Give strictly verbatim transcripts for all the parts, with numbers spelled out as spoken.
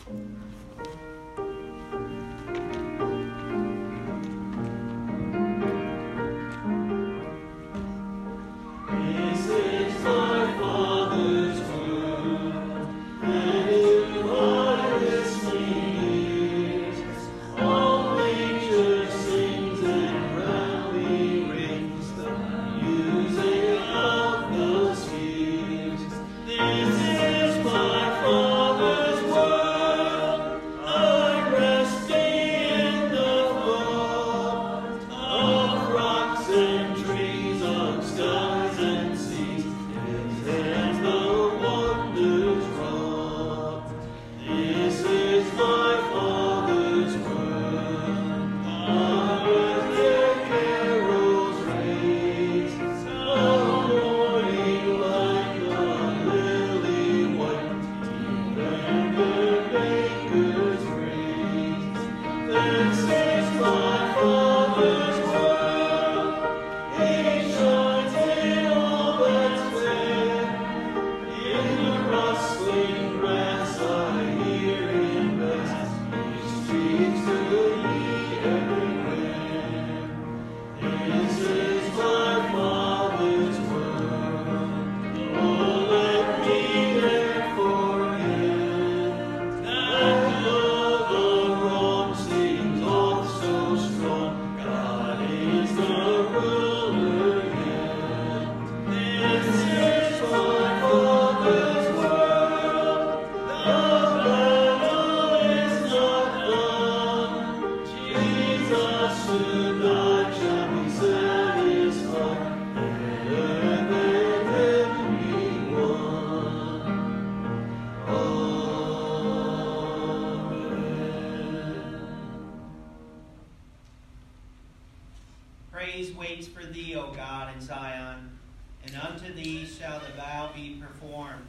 Praise waits for thee, O God, in Zion, and unto thee shall the vow be performed.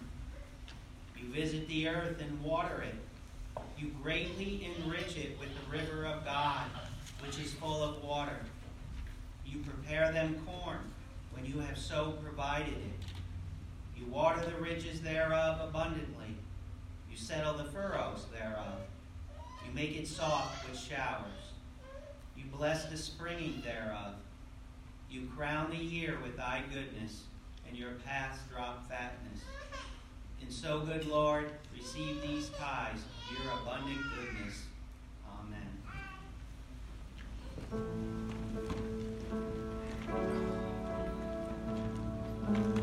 You visit the earth and water it. You greatly enrich it with the river of God, which is full of water. You prepare them corn when you have so provided it. You water the ridges thereof abundantly. You settle the furrows thereof. You make it soft with showers. You bless the springing thereof. You crown the year with thy goodness, and your paths drop fatness. And so, good Lord, receive these tithes of your abundant goodness. Amen.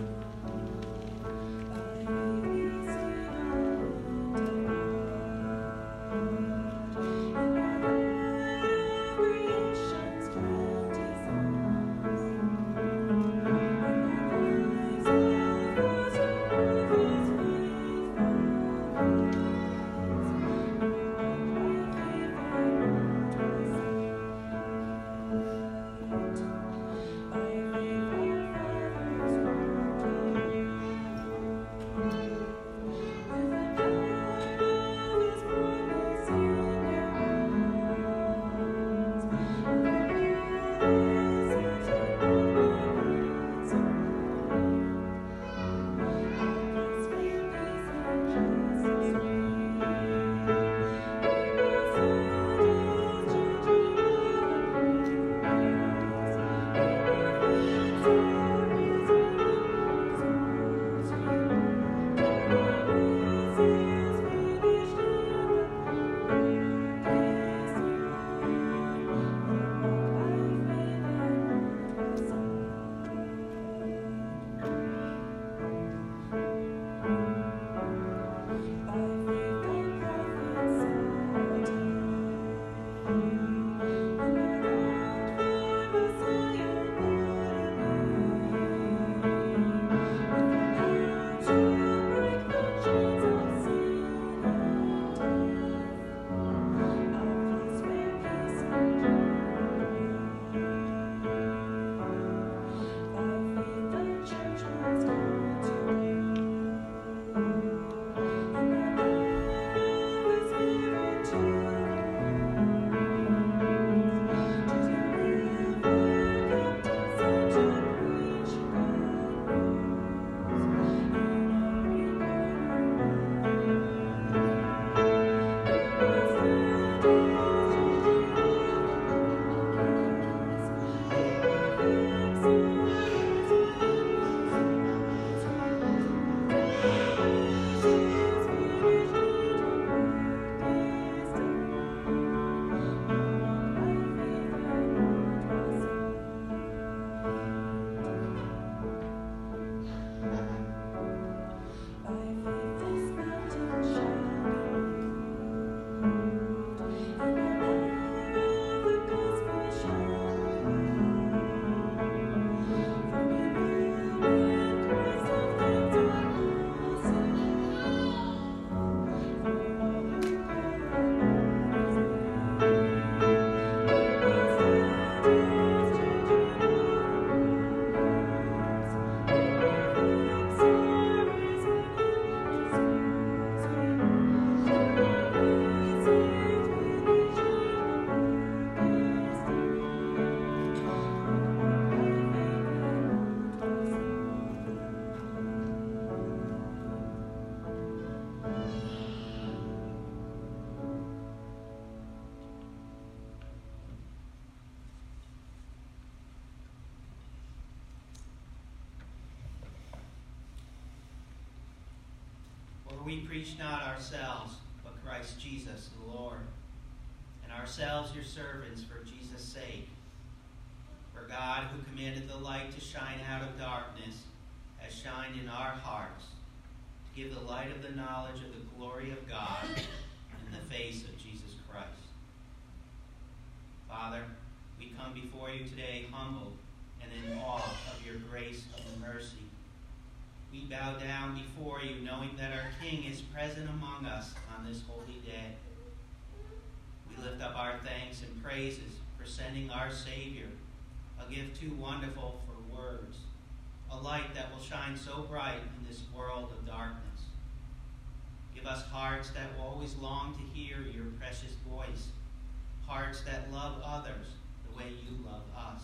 we preach not ourselves, but Christ Jesus the Lord, and ourselves your servants for Jesus' sake. For God, who commanded the light to shine out of darkness, has shined in our hearts, to give the light of the knowledge of the glory of God in the face of Jesus Christ. Father, we come before you today humbled and in awe of your grace and mercy. We bow down before you, knowing that our King is present among us on this holy day. We lift up our thanks and praises for sending our Savior, a gift too wonderful for words, a light that will shine so bright in this world of darkness. Give us hearts that will always long to hear your precious voice, hearts that love others the way you love us.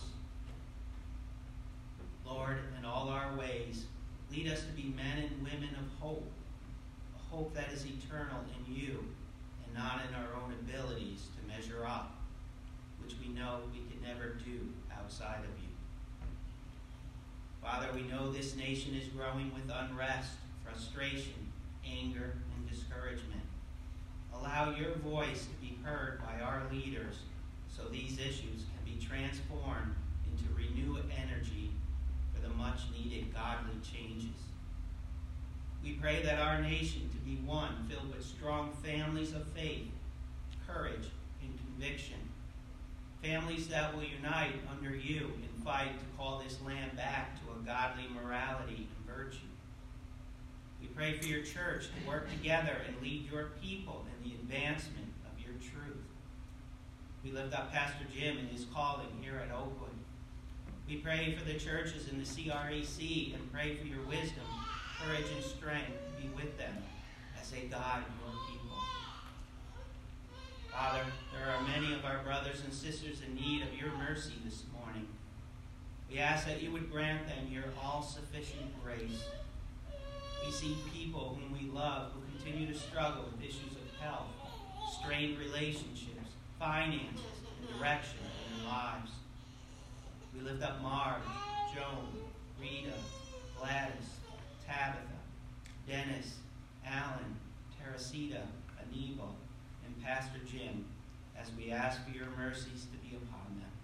Lord, in all our ways, lead us to be men and women of hope, a hope that is eternal in you and not in our own abilities to measure up, which we know we could never do outside of you. Father, we know this nation is growing with unrest, frustration, anger, and discouragement. Allow your voice to be heard by our leaders so these issues can be transformed into renewed energy for the much-needed godly changes. We pray that our nation to be one filled with strong families of faith, courage, and conviction. Families that will unite under you and fight to call this land back to a godly morality and virtue. We pray for your church to work together and lead your people in the advancement of your truth. We lift up Pastor Jim and his calling here at Oakwood. We pray for the churches in the C R E C and pray for your wisdom, courage, and strength to be with them as they guide your people. Father, there are many of our brothers and sisters in need of your mercy this morning. We ask that you would grant them your all-sufficient grace. We see people whom we love who continue to struggle with issues of health, strained relationships, finances, and direction in their lives. We lift up Marge, Joan, Rita, Gladys, Tabitha, Dennis, Alan, Teresita, Anibal, and Pastor Jim as we ask for your mercies to be upon them.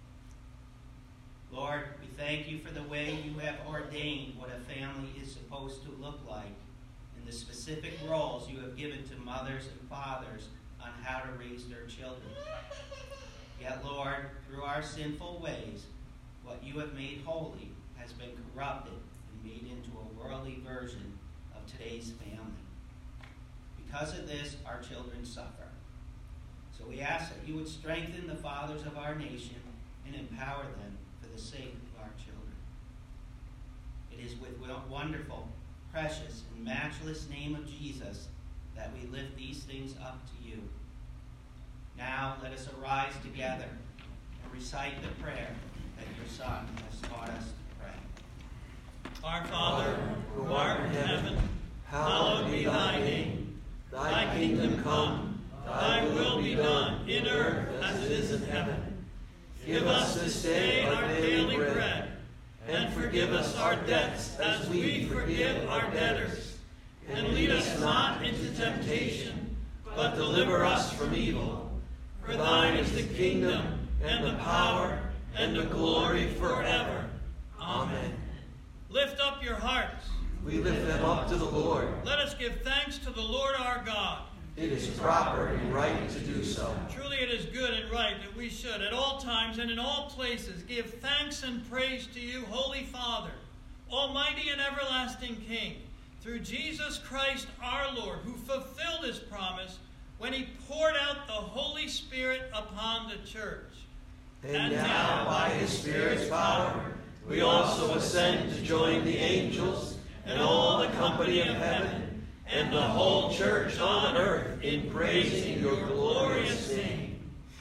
Lord, we thank you for the way you have ordained what a family is supposed to look like and the specific roles you have given to mothers and fathers on how to raise their children. Yet, Lord, through our sinful ways, what you have made holy has been corrupted and made into a worldly version of today's family. Because of this, our children suffer. So we ask that you would strengthen the fathers of our nation and empower them for the sake of our children. It is with wonderful, precious, and matchless name of Jesus that we lift these things up to you. Now let us arise together and recite the prayer that your Son has taught us to pray. Our Father, who art in heaven, hallowed be thy name. Thy kingdom come, thy will be done in earth as it is in heaven. Give us this day our daily bread, and forgive us our debts as we forgive our debtors. And lead us not into temptation, but deliver us from evil. For thine is the kingdom, and the power, and the glory forever. Amen. Lift up your hearts. We lift them up to the Lord. Let us give thanks to the Lord our God. It is proper and right to do so. Truly it is good and right that we should, at all times and in all places, give thanks and praise to you, Holy Father, Almighty and everlasting King, through Jesus Christ our Lord, who fulfilled his promise when he poured out the Holy Spirit upon the church. And, and now, by his Spirit's power, we also ascend to join the angels and all the company of heaven and the whole church on earth in praising your glorious name.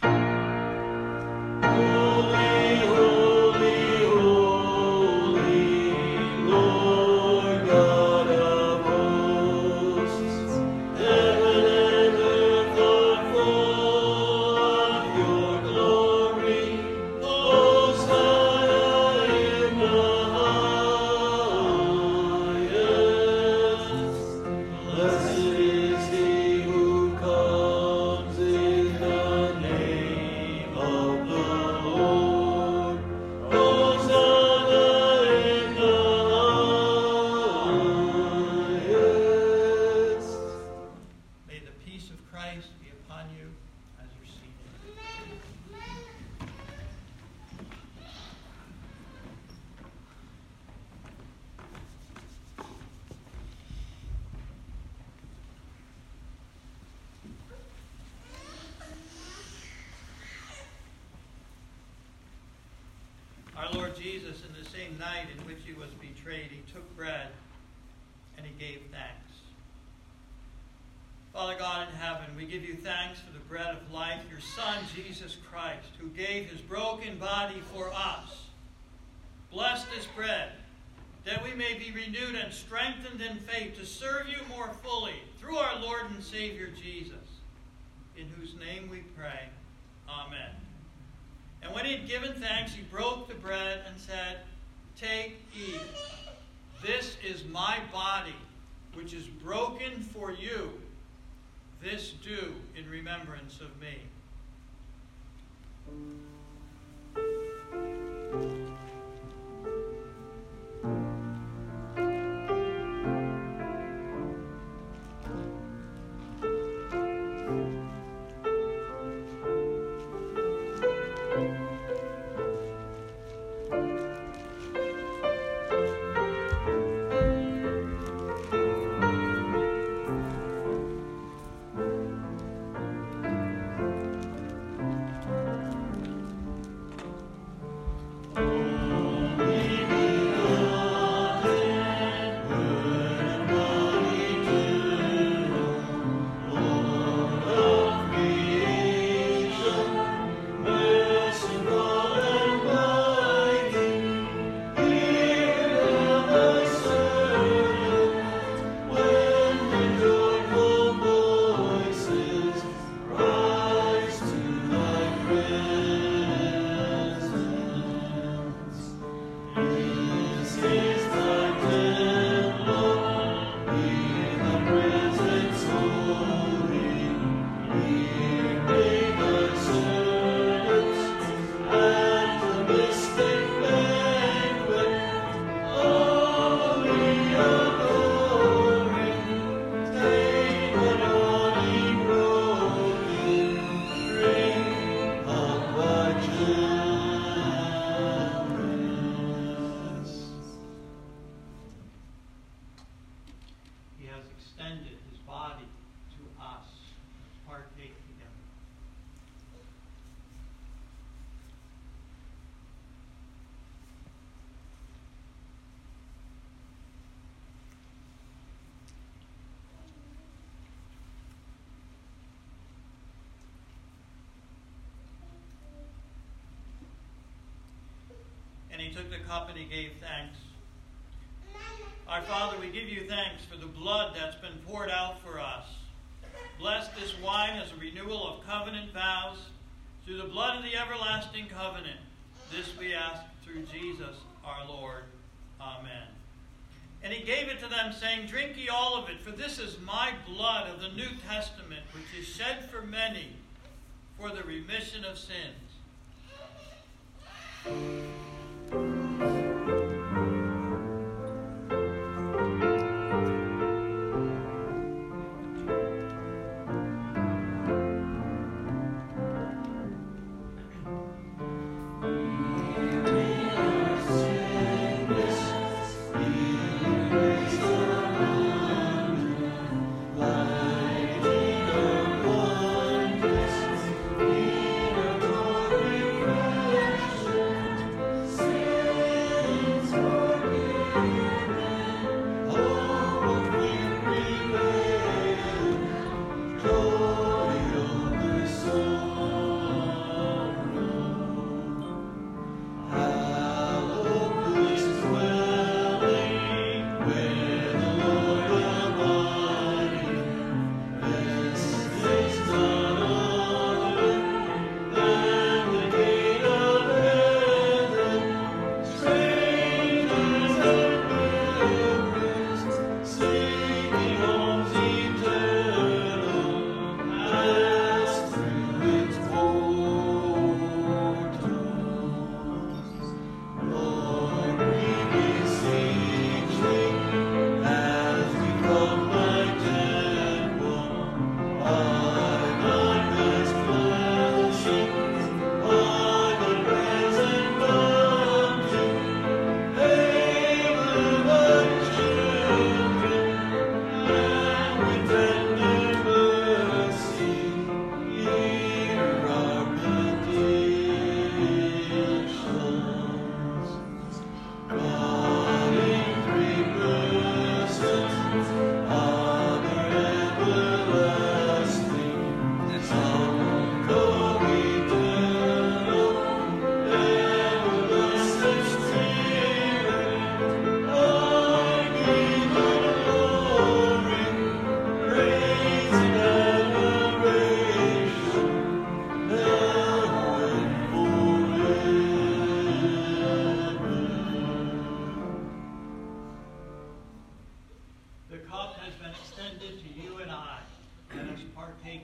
Holy, holy, holy, Lord God of hosts, heaven and earth are full of your glory. Hosanna in the highest. Blessed Christ be upon you as you're seated. Our Lord Jesus, in the same night in which he was betrayed, he took bread and he gave thanks. Father God in heaven, we give you thanks for the bread of life, your Son, Jesus Christ, who gave his broken body for us. Bless this bread, that we may be renewed and strengthened in faith to serve you more fully through our Lord and Savior Jesus, in whose name we pray. Amen. And when he had given thanks, he broke the bread and said, "Take, eat. This is my body, which is broken for you. This do in remembrance of me." And he took the cup and he gave thanks. Our Father, we give you thanks for the blood that's been poured out for us. Bless this wine as a renewal of covenant vows through the blood of the everlasting covenant. This we ask through Jesus our Lord. Amen. And he gave it to them, saying, "Drink ye all of it, for this is my blood of the New Testament, which is shed for many for the remission of sins."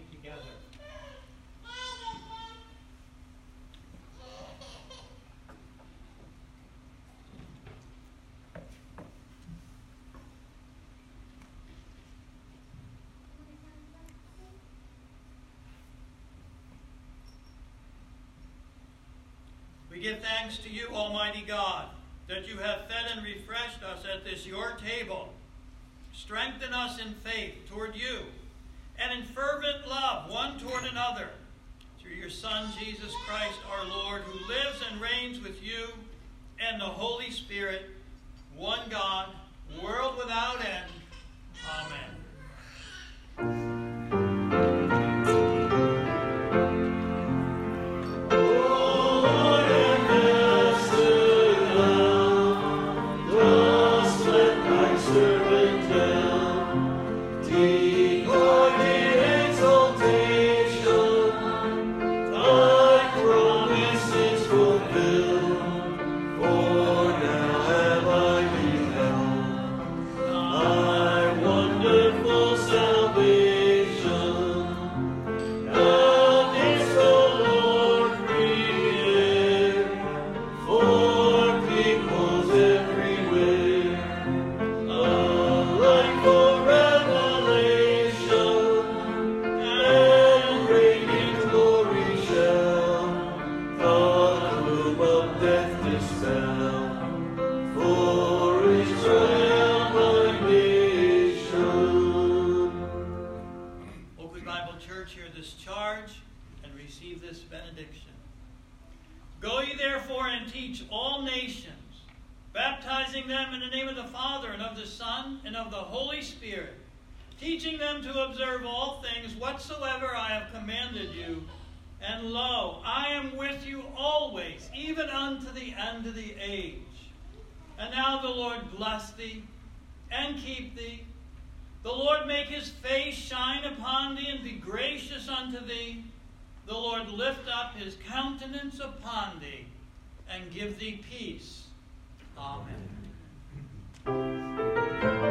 together. We give thanks to you, Almighty God, that you have fed and refreshed us at this your table. Strengthen us in faith toward you and in fervent love one toward another, through your Son, Jesus Christ, our Lord, who lives and reigns with you and the Holy Spirit, one God, world without end. Amen. Go ye therefore and teach all nations, baptizing them in the name of the Father and of the Son and of the Holy Spirit, teaching them to observe all things whatsoever I have commanded you. And lo, I am with you always, even unto the end of the age. And now the Lord bless thee and keep thee. The Lord make his face shine upon thee and be gracious unto thee. The Lord lift up his countenance upon thee and give thee peace. Amen.